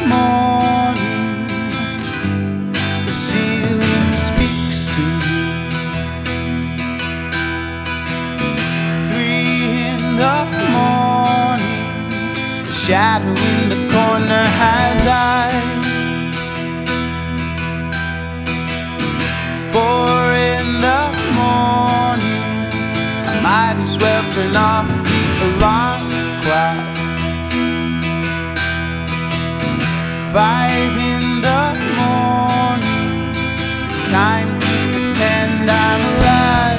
morning, the ceiling speaks to you. 3 in the morning, the shadow in the corner has eyes. 4 in the morning, I might as well turn off the alarm clock. 5 in the morning, it's time to pretend I'm alive.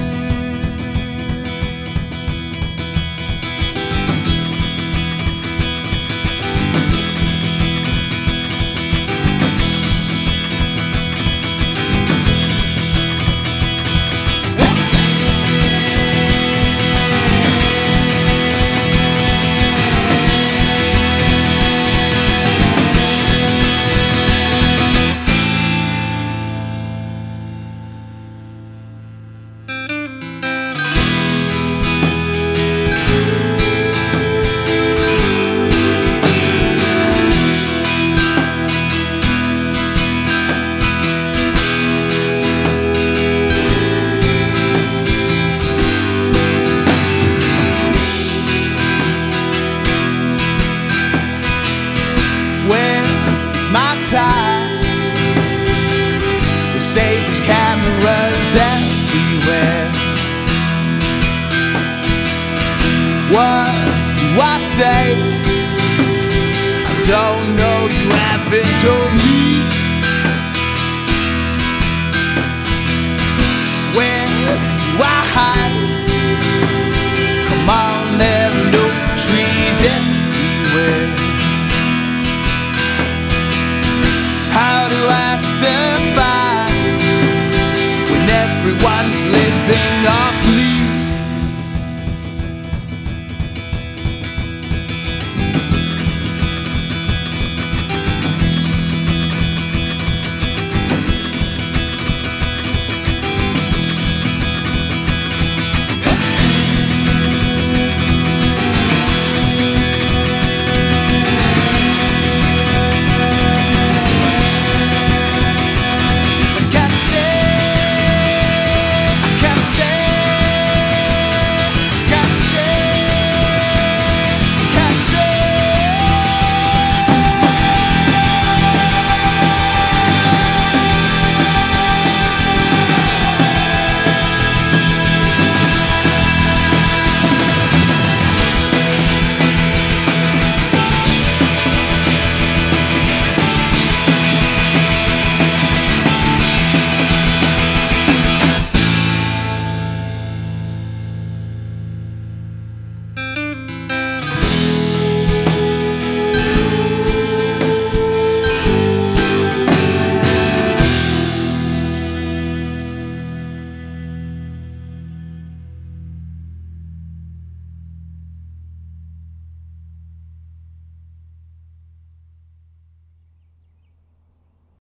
Where's my time? They say there's cameras everywhere. What do I say? I don't know, you haven't told me. Where do I hide?